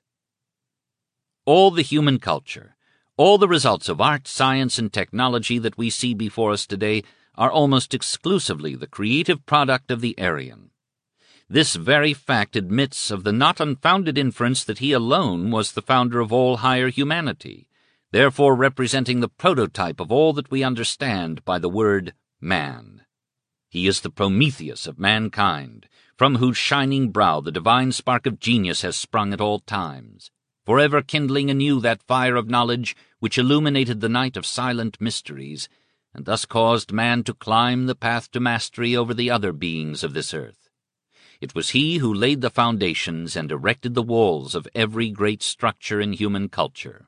All the human culture, all the results of art, science, and technology that we see before us today are almost exclusively the creative product of the Aryan. This very fact admits of the not unfounded inference that he alone was the founder of all higher humanity, therefore representing the prototype of all that we understand by the word man. He is the Prometheus of mankind, from whose shining brow the divine spark of genius has sprung at all times, forever kindling anew that fire of knowledge which illuminated the night of silent mysteries, and thus caused man to climb the path to mastery over the other beings of this earth. It was he who laid the foundations and erected the walls of every great structure in human culture.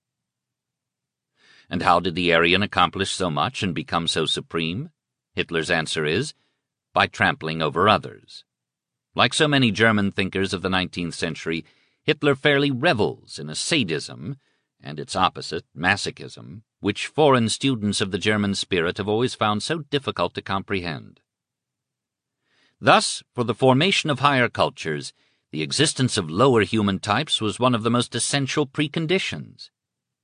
And how did the Aryan accomplish so much and become so supreme? Hitler's answer is, by trampling over others. Like so many German thinkers of the nineteenth century, Hitler fairly revels in a sadism, and its opposite, masochism, which foreign students of the German spirit have always found so difficult to comprehend. Thus, for the formation of higher cultures, the existence of lower human types was one of the most essential preconditions.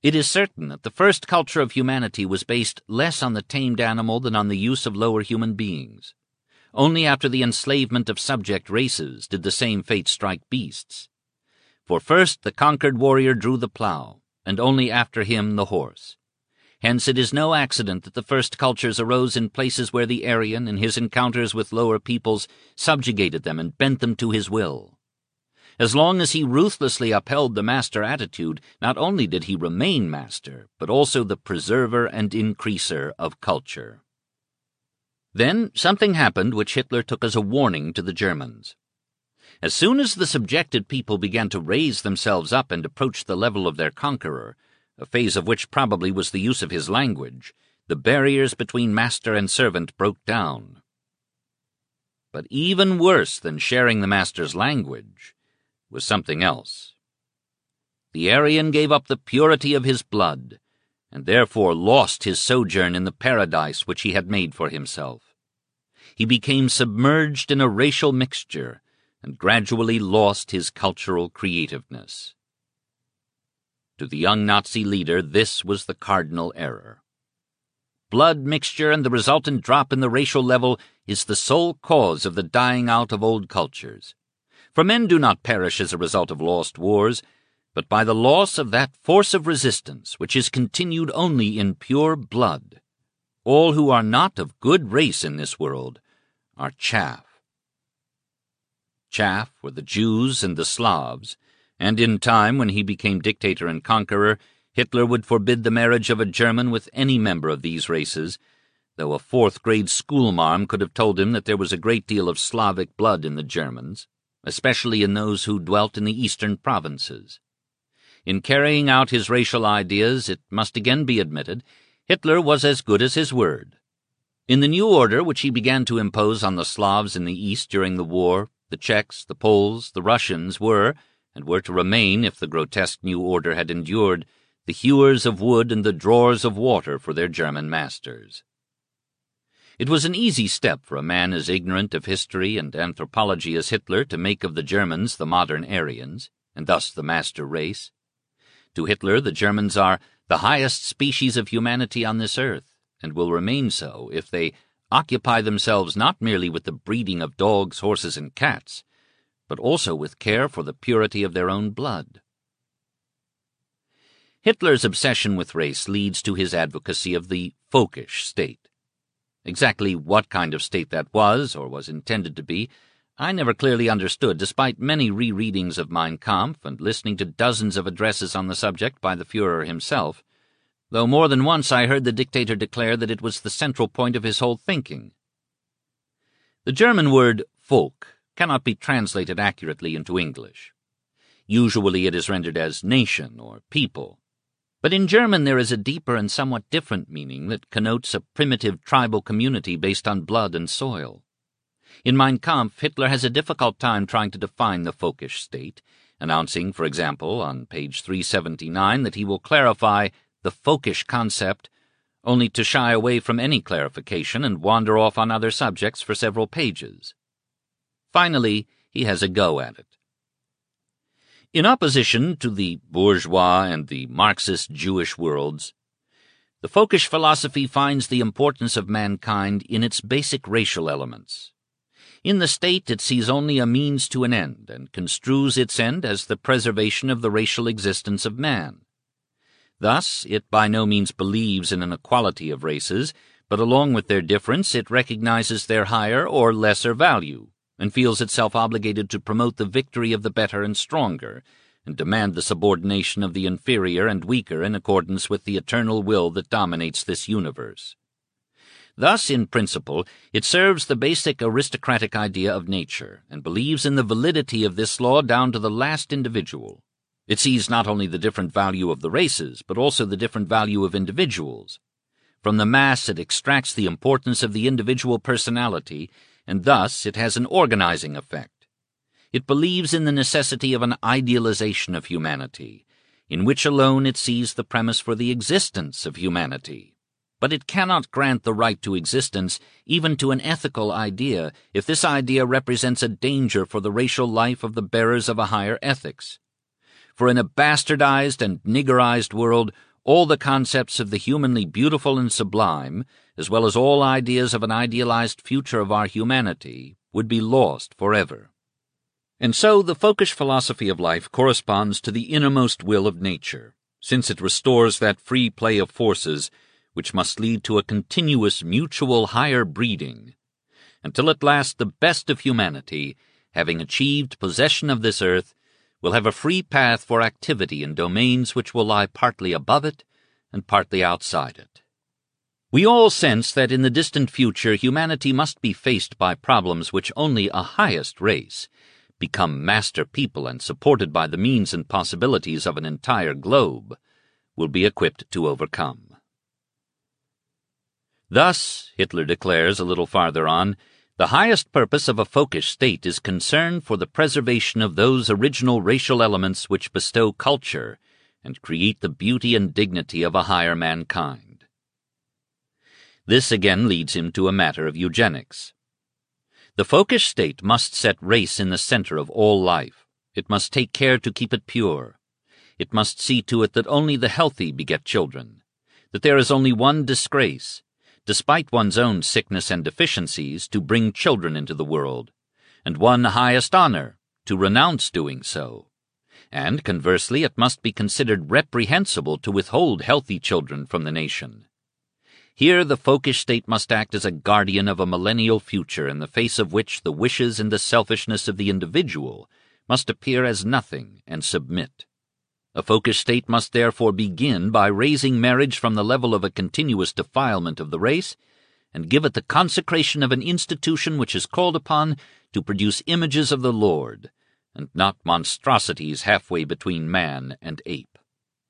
It is certain that the first culture of humanity was based less on the tamed animal than on the use of lower human beings. Only after the enslavement of subject races did the same fate strike beasts. For first the conquered warrior drew the plow, and only after him the horse. Hence it is no accident that the first cultures arose in places where the Aryan, in his encounters with lower peoples, subjugated them and bent them to his will. As long as he ruthlessly upheld the master attitude, not only did he remain master, but also the preserver and increaser of culture. Then something happened which Hitler took as a warning to the Germans. As soon as the subjected people began to raise themselves up and approach the level of their conqueror, a phase of which probably was the use of his language, the barriers between master and servant broke down. But even worse than sharing the master's language was something else. The Aryan gave up the purity of his blood, and therefore lost his sojourn in the paradise which he had made for himself. He became submerged in a racial mixture, and gradually lost his cultural creativeness. To the young Nazi leader, this was the cardinal error. Blood mixture and the resultant drop in the racial level is the sole cause of the dying out of old cultures. For men do not perish as a result of lost wars, but by the loss of that force of resistance which is continued only in pure blood. All who are not of good race in this world are chaff. Chaff were the Jews and the Slavs, and in time, when he became dictator and conqueror, Hitler would forbid the marriage of a German with any member of these races, though a fourth-grade schoolmarm could have told him that there was a great deal of Slavic blood in the Germans, especially in those who dwelt in the eastern provinces. In carrying out his racial ideas, it must again be admitted, Hitler was as good as his word. In the new order which he began to impose on the Slavs in the east during the war, the Czechs, the Poles, the Russians were, and were to remain if the grotesque new order had endured, the hewers of wood and the drawers of water for their German masters. It was an easy step for a man as ignorant of history and anthropology as Hitler to make of the Germans the modern Aryans, and thus the master race. To Hitler, the Germans are the highest species of humanity on this earth, and will remain so if they occupy themselves not merely with the breeding of dogs, horses, and cats, but also with care for the purity of their own blood. Hitler's obsession with race leads to his advocacy of the folkish state. Exactly what kind of state that was, or was intended to be, I never clearly understood, despite many rereadings of Mein Kampf and listening to dozens of addresses on the subject by the Führer himself, though more than once I heard the dictator declare that it was the central point of his whole thinking. The German word Volk cannot be translated accurately into English. Usually it is rendered as nation or people. But in German there is a deeper and somewhat different meaning that connotes a primitive tribal community based on blood and soil. In Mein Kampf, Hitler has a difficult time trying to define the folkish state, announcing, for example, on page three seventy-nine that he will clarify the folkish concept, only to shy away from any clarification and wander off on other subjects for several pages. Finally, he has a go at it. In opposition to the bourgeois and the Marxist Jewish worlds, the folkish philosophy finds the importance of mankind in its basic racial elements. In the state it sees only a means to an end, and construes its end as the preservation of the racial existence of man. Thus, it by no means believes in an equality of races, but along with their difference it recognizes their higher or lesser value, and feels itself obligated to promote the victory of the better and stronger, and demand the subordination of the inferior and weaker in accordance with the eternal will that dominates this universe. Thus, in principle, it serves the basic aristocratic idea of nature, and believes in the validity of this law down to the last individual. It sees not only the different value of the races, but also the different value of individuals. From the mass it extracts the importance of the individual personality, and thus it has an organizing effect. It believes in the necessity of an idealization of humanity, in which alone it sees the premise for the existence of humanity. But it cannot grant the right to existence even to an ethical idea if this idea represents a danger for the racial life of the bearers of a higher ethics. For in a bastardized and niggerized world, all the concepts of the humanly beautiful and sublime, as well as all ideas of an idealized future of our humanity, would be lost forever. And so the folkish philosophy of life corresponds to the innermost will of nature, since it restores that free play of forces which must lead to a continuous mutual higher breeding, until at last the best of humanity, having achieved possession of this earth, will have a free path for activity in domains which will lie partly above it and partly outside it. We all sense that in the distant future humanity must be faced by problems which only a highest race, become master people and supported by the means and possibilities of an entire globe, will be equipped to overcome. Thus, Hitler declares a little farther on, the highest purpose of a folkish state is concern for the preservation of those original racial elements which bestow culture and create the beauty and dignity of a higher mankind. This again leads him to a matter of eugenics. The folkish state must set race in the center of all life. It must take care to keep it pure. It must see to it that only the healthy beget children, that there is only one disgrace, despite one's own sickness and deficiencies, to bring children into the world, and one highest honor, to renounce doing so. And, conversely, it must be considered reprehensible to withhold healthy children from the nation. Here the folkish state must act as a guardian of a millennial future in the face of which the wishes and the selfishness of the individual must appear as nothing and submit. A folkish state must therefore begin by raising marriage from the level of a continuous defilement of the race, and give it the consecration of an institution which is called upon to produce images of the Lord, and not monstrosities halfway between man and ape.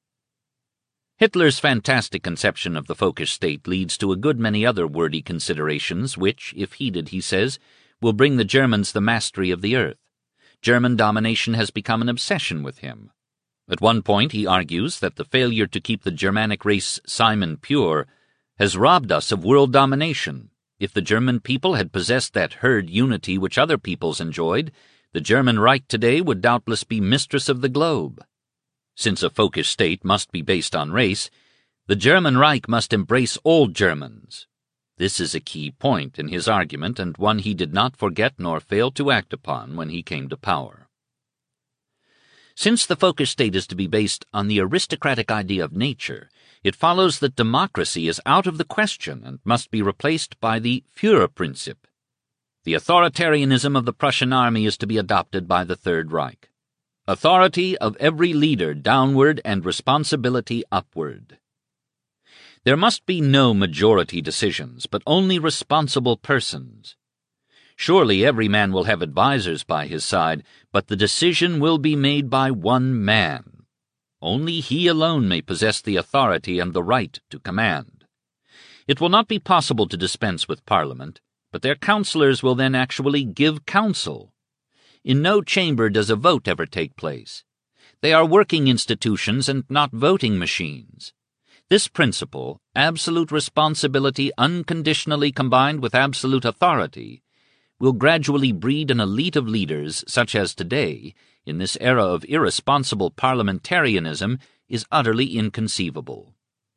Hitler's fantastic conception of the folkish state leads to a good many other wordy considerations which, if heeded, he says, will bring the Germans the mastery of the earth. German domination has become an obsession with him. At one point he argues that the failure to keep the Germanic race Simon pure has robbed us of world domination. If the German people had possessed that herd unity which other peoples enjoyed, the German Reich today would doubtless be mistress of the globe. Since a folkish state must be based on race, the German Reich must embrace all Germans. This is a key point in his argument, and one he did not forget nor fail to act upon when he came to power. Since the folkish state is to be based on the aristocratic idea of nature, it follows that democracy is out of the question and must be replaced by the Führerprinzip. The authoritarianism of the Prussian army is to be adopted by the Third Reich. Authority of every leader downward and responsibility upward. There must be no majority decisions, but only responsible persons. Surely every man will have advisers by his side, but the decision will be made by one man. Only he alone may possess the authority and the right to command. It will not be possible to dispense with Parliament, but their councillors will then actually give counsel. In no chamber does a vote ever take place. They are working institutions and not voting machines. This principle, absolute responsibility unconditionally combined with absolute authority, will gradually breed an elite of leaders such as today, in this era of irresponsible parliamentarianism, is utterly inconceivable.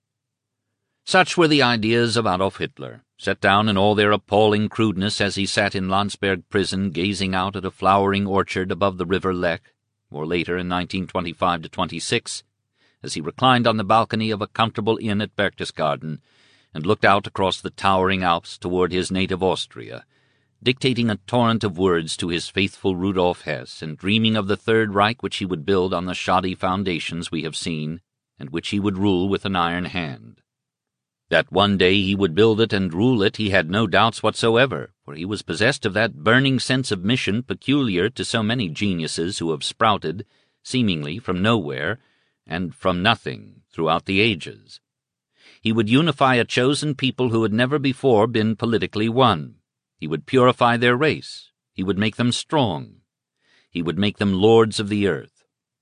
Such were the ideas of Adolf Hitler, set down in all their appalling crudeness as he sat in Landsberg prison gazing out at a flowering orchard above the river Lech, or later in nineteen twenty-five to twenty-six, as he reclined on the balcony of a comfortable inn at Berchtesgaden and looked out across the towering Alps toward his native Austria, dictating a torrent of words to his faithful Rudolf Hess and dreaming of the Third Reich which he would build on the shoddy foundations we have seen, and which he would rule with an iron hand. That one day he would build it and rule it he had no doubts whatsoever, for he was possessed of that burning sense of mission peculiar to so many geniuses who have sprouted, seemingly from nowhere, and from nothing, throughout the ages. He would unify a chosen people who had never before been politically one. He would purify their race. He would make them strong. He would make them lords of the earth.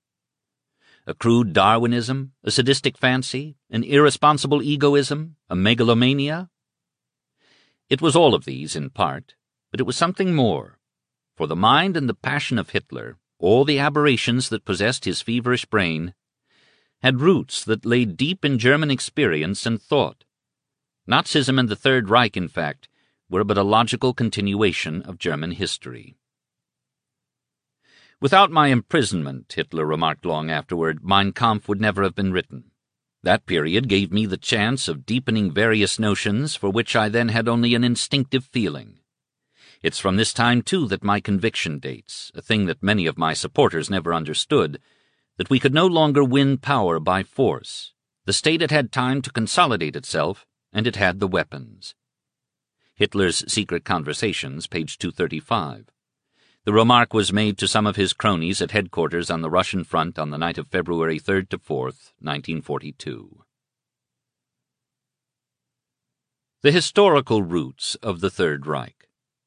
A crude Darwinism, a sadistic fancy, an irresponsible egoism, a megalomania? It was all of these, in part, but it was something more. For the mind and the passion of Hitler, all the aberrations that possessed his feverish brain, had roots that lay deep in German experience and thought. Nazism and the Third Reich, in fact, were but a logical continuation of German history. Without my imprisonment, Hitler remarked long afterward, Mein Kampf would never have been written. That period gave me the chance of deepening various notions for which I then had only an instinctive feeling. It's from this time, too, that my conviction dates, a thing that many of my supporters never understood, that we could no longer win power by force. The state had had time to consolidate itself, and it had the weapons. Hitler's Secret Conversations, page two thirty-five. The remark was made to some of his cronies at headquarters on the Russian front on the night of February third to fourth, nineteen forty-two. The historical roots of the Third Reich.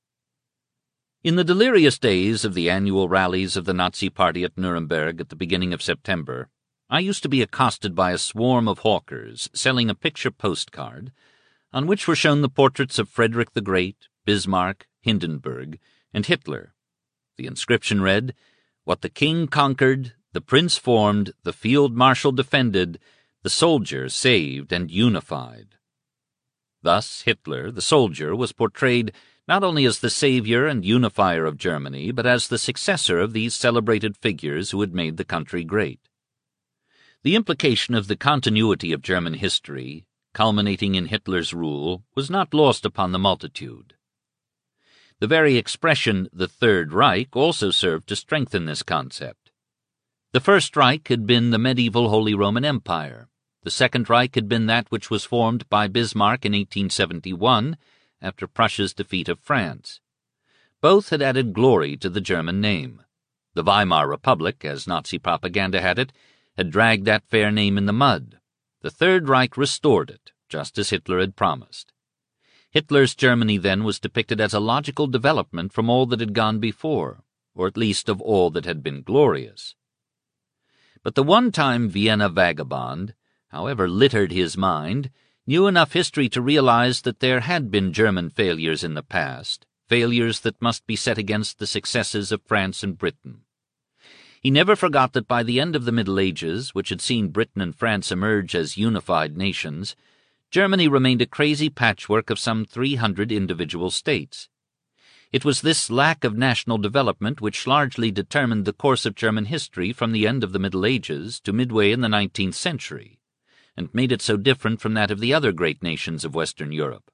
In the delirious days of the annual rallies of the Nazi Party at Nuremberg at the beginning of September, I used to be accosted by a swarm of hawkers selling a picture postcard on which were shown the portraits of Frederick the Great, Bismarck, Hindenburg, and Hitler. The inscription read, "What the king conquered, the prince formed, the field marshal defended, the soldier saved and unified." Thus Hitler, the soldier, was portrayed not only as the savior and unifier of Germany, but as the successor of these celebrated figures who had made the country great. The implication of the continuity of German history, culminating in Hitler's rule, was not lost upon the multitude. The very expression, the Third Reich, also served to strengthen this concept. The First Reich had been the medieval Holy Roman Empire. The Second Reich had been that which was formed by Bismarck in eighteen seventy-one, after Prussia's defeat of France. Both had added glory to the German name. The Weimar Republic, as Nazi propaganda had it, had dragged that fair name in the mud. The Third Reich restored it, just as Hitler had promised. Hitler's Germany then was depicted as a logical development from all that had gone before, or at least of all that had been glorious. But the one-time Vienna vagabond, however littered his mind, knew enough history to realize that there had been German failures in the past, failures that must be set against the successes of France and Britain. He never forgot that by the end of the Middle Ages, which had seen Britain and France emerge as unified nations, Germany remained a crazy patchwork of some three hundred individual states. It was this lack of national development which largely determined the course of German history from the end of the Middle Ages to midway in the nineteenth century, and made it so different from that of the other great nations of Western Europe.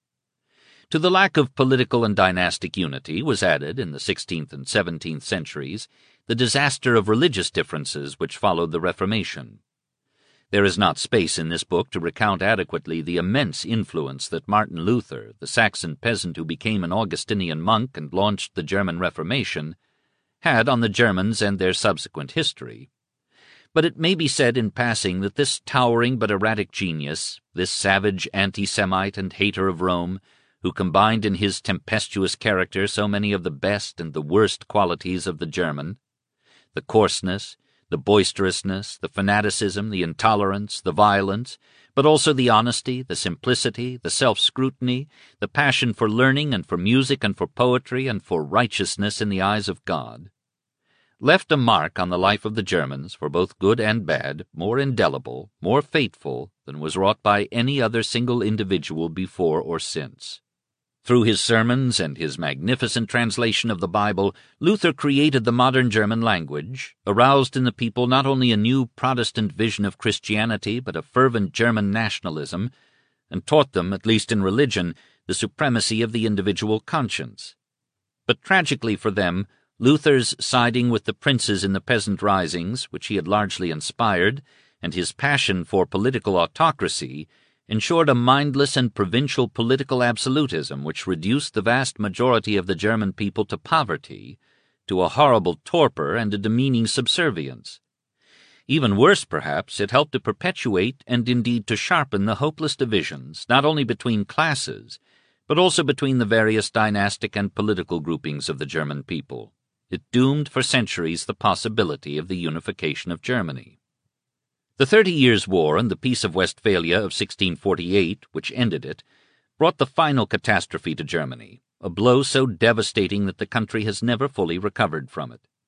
To the lack of political and dynastic unity was added, in the sixteenth and seventeenth centuries, the disaster of religious differences which followed the Reformation. There is not space in this book to recount adequately the immense influence that Martin Luther, the Saxon peasant who became an Augustinian monk and launched the German Reformation, had on the Germans and their subsequent history. But it may be said in passing that this towering but erratic genius, this savage anti-Semite and hater of Rome, who combined in his tempestuous character so many of the best and the worst qualities of the German, the coarseness, the boisterousness, the fanaticism, the intolerance, the violence, but also the honesty, the simplicity, the self-scrutiny, the passion for learning and for music and for poetry and for righteousness in the eyes of God, left a mark on the life of the Germans, for both good and bad, more indelible, more fateful than was wrought by any other single individual before or since. Through his sermons and his magnificent translation of the Bible, Luther created the modern German language, aroused in the people not only a new Protestant vision of Christianity but a fervent German nationalism, and taught them, at least in religion, the supremacy of the individual conscience. But tragically for them, Luther's siding with the princes in the peasant risings, which he had largely inspired, and his passion for political autocracy, ensured a mindless and provincial political absolutism which reduced the vast majority of the German people to poverty, to a horrible torpor and a demeaning subservience. Even worse, perhaps, it helped to perpetuate and indeed to sharpen the hopeless divisions, not only between classes, but also between the various dynastic and political groupings of the German people. It doomed for centuries the possibility of the unification of Germany. The Thirty Years' War and the Peace of Westphalia of sixteen forty-eight, which ended it, brought the final catastrophe to Germany, a blow so devastating that the country has never fully recovered from it.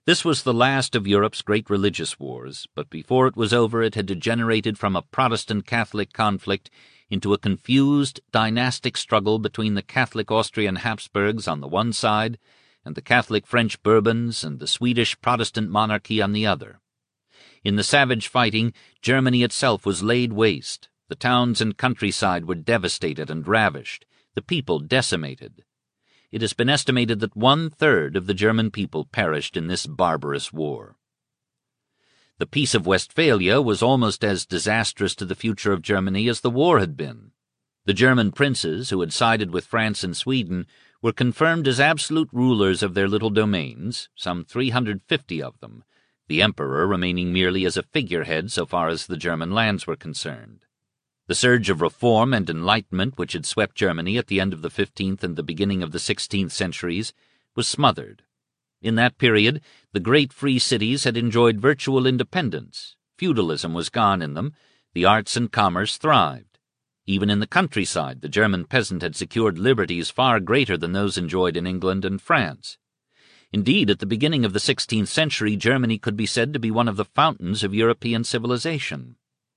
This was the last of Europe's great religious wars, but before it was over it had degenerated from a Protestant-Catholic conflict into a confused dynastic struggle between the Catholic Austrian Habsburgs on the one side and the Catholic French Bourbons and the Swedish Protestant monarchy on the other. In the savage fighting, Germany itself was laid waste. The towns and countryside were devastated and ravished, the people decimated. It has been estimated that one-third of the German people perished in this barbarous war. The Peace of Westphalia was almost as disastrous to the future of Germany as the war had been. The German princes, who had sided with France and Sweden, were confirmed as absolute rulers of their little domains, some three hundred fifty of them, the emperor remaining merely as a figurehead so far as the German lands were concerned. The surge of reform and enlightenment which had swept Germany at the end of the fifteenth and the beginning of the sixteenth centuries was smothered. In that period, the great free cities had enjoyed virtual independence. Feudalism was gone in them. The arts and commerce thrived. Even in the countryside, the German peasant had secured liberties far greater than those enjoyed in England and France. Indeed, at the beginning of the sixteenth century, Germany could be said to be one of the fountains of European civilization.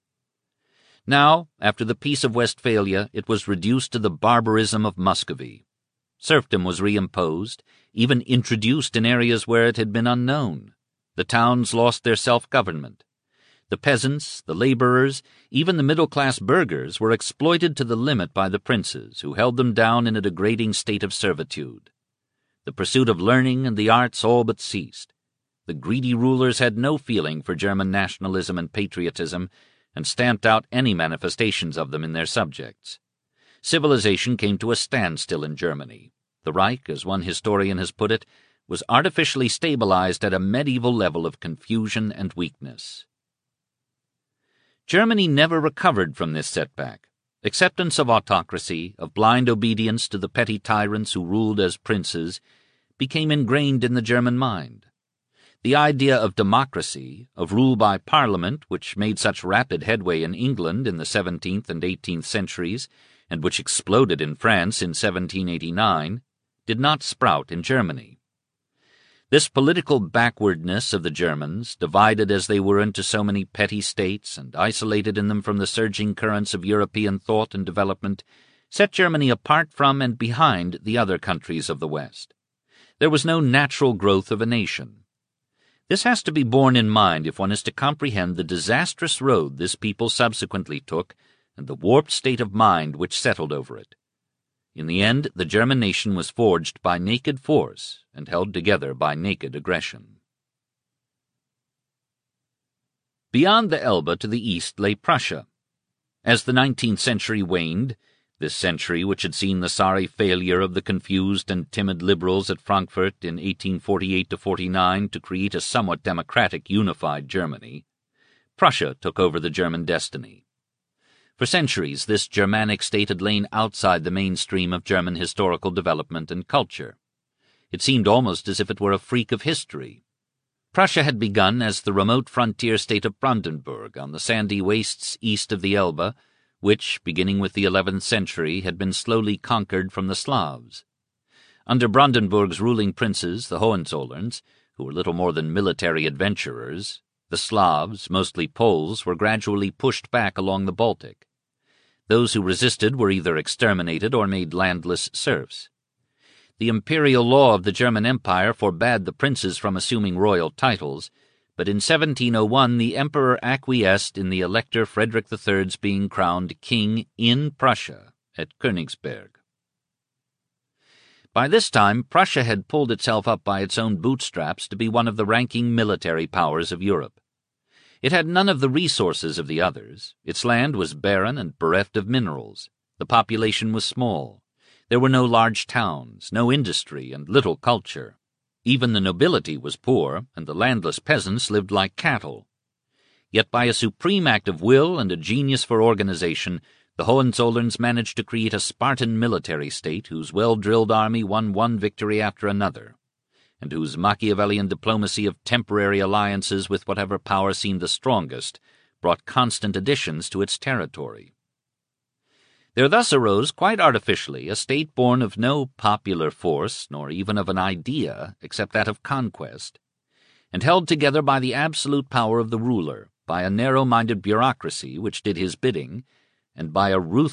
Now, after the Peace of Westphalia, it was reduced to the barbarism of Muscovy. Serfdom was reimposed, even introduced in areas where it had been unknown. The towns lost their self-government. The peasants, the laborers, even the middle-class burghers were exploited to the limit by the princes, who held them down in a degrading state of servitude. The pursuit of learning and the arts all but ceased. The greedy rulers had no feeling for German nationalism and patriotism, and stamped out any manifestations of them in their subjects. Civilization came to a standstill in Germany. The Reich, as one historian has put it, was artificially stabilized at a medieval level of confusion and weakness. Germany never recovered from this setback. Acceptance of autocracy, of blind obedience to the petty tyrants who ruled as princes, became ingrained in the German mind. The idea of democracy, of rule by parliament, which made such rapid headway in England in the seventeenth and eighteenth centuries, and which exploded in France in seventeen eighty-nine, did not sprout in Germany. This political backwardness of the Germans, divided as they were into so many petty states and isolated in them from the surging currents of European thought and development, set Germany apart from and behind the other countries of the West. There was no natural growth of a nation. This has to be borne in mind if one is to comprehend the disastrous road this people subsequently took and the warped state of mind which settled over it. In the end, the German nation was forged by naked force and held together by naked aggression. Beyond the Elbe to the east lay Prussia. As the nineteenth century waned, this century which had seen the sorry failure of the confused and timid liberals at Frankfurt in eighteen forty-eight to forty-nine to create a somewhat democratic, unified Germany, Prussia took over the German destiny. For centuries, this Germanic state had lain outside the mainstream of German historical development and culture. It seemed almost as if it were a freak of history. Prussia had begun as the remote frontier state of Brandenburg on the sandy wastes east of the Elbe, which, beginning with the eleventh century, had been slowly conquered from the Slavs. Under Brandenburg's ruling princes, the Hohenzollerns, who were little more than military adventurers, the Slavs, mostly Poles, were gradually pushed back along the Baltic. Those who resisted were either exterminated or made landless serfs. The imperial law of the German Empire forbade the princes from assuming royal titles, but in seventeen oh one the emperor acquiesced in the Elector Frederick the Third's being crowned king in Prussia at Königsberg. By this time, Prussia had pulled itself up by its own bootstraps to be one of the ranking military powers of Europe. It had none of the resources of the others. Its land was barren and bereft of minerals. The population was small. There were no large towns, no industry, and little culture. Even the nobility was poor, and the landless peasants lived like cattle. Yet by a supreme act of will and a genius for organization, the Hohenzollerns managed to create a Spartan military state whose well-drilled army won one victory after another, and whose Machiavellian diplomacy of temporary alliances with whatever power seemed the strongest brought constant additions to its territory. There thus arose, quite artificially, a state born of no popular force, nor even of an idea, except that of conquest. and held together by the absolute power of the ruler, by a narrow-minded bureaucracy which did his bidding, and by a ruthless